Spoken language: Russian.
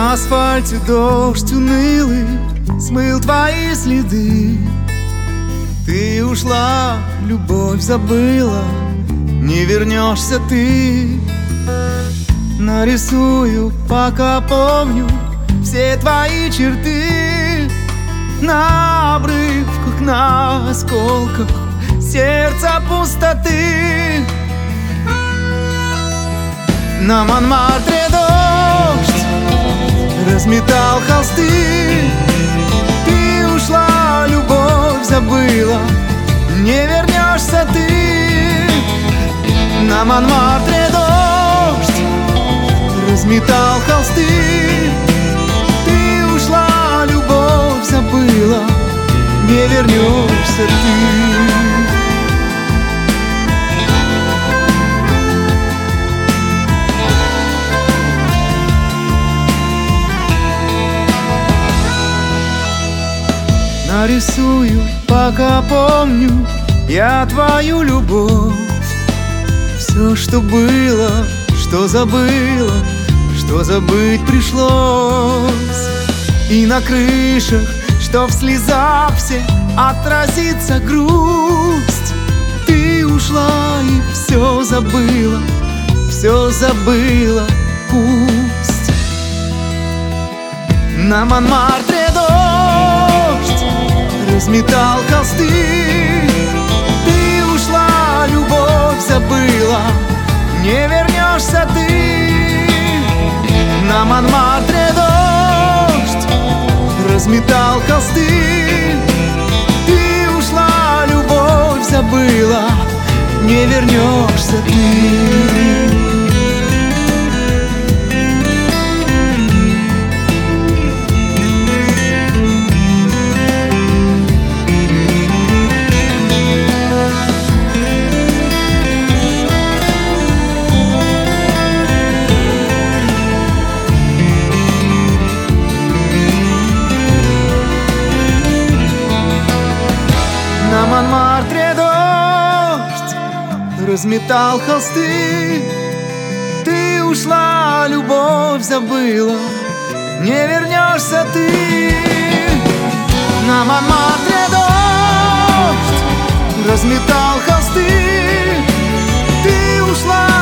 На асфальте дождь унылый смыл твои следы. Ты ушла, любовь забыла, не вернешься ты. Нарисую, пока помню, все твои черты. На обрывках, на осколках сердца пустоты. На Монмартре дождь разметал холсты. Ты ушла, любовь забыла, не вернешься ты. На Монмартре дождь разметал холсты. Ты ушла, любовь забыла, не вернешься ты. Нарисую, пока помню, я твою любовь. Все, что было, что забыла, что забыть пришлось. И на крышах, что в слезах все отразится грусть. Ты ушла и все забыла, пусть. На Монмартре дождь разметал холсты. Ты ушла, любовь забыла, не вернешься ты. На Монмартре дождь разметал холсты. Ты ушла, любовь забыла, не вернешься ты. На Монмартре дождь разметал холсты. Ты ушла, любовь забыла, не вернешься ты. На Монмартре дождь разметал холсты. Ты ушла,